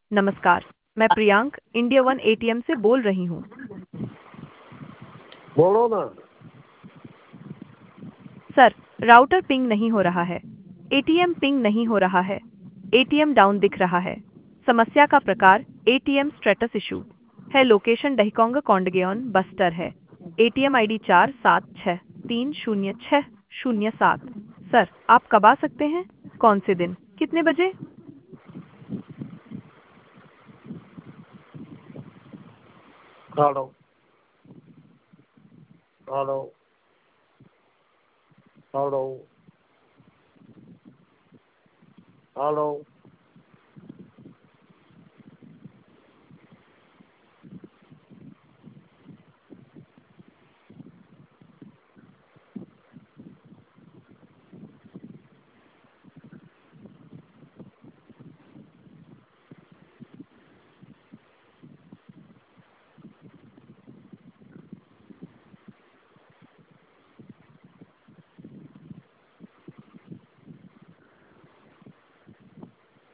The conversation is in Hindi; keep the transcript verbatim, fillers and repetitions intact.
नमस्कार, मैं प्रियांक इंडिया वन एटीएम से बोल रही हूँ। बोलो ना। सर, राउटर पिंग नहीं हो रहा है। एटीएम पिंग नहीं हो रहा है। एटीएम डाउन दिख रहा है। समस्या का प्रकार एटीएम स्टेटस इशू है। लोकेशन दहिकोंग कौंडगेओन बस्टर है। एटीएम आईडी चार सात छः तीन शून्य छः शून्य सात। सर, आप कब आ सकते हैं? कौन से दिन? कितने बजे? Hello hello hello hello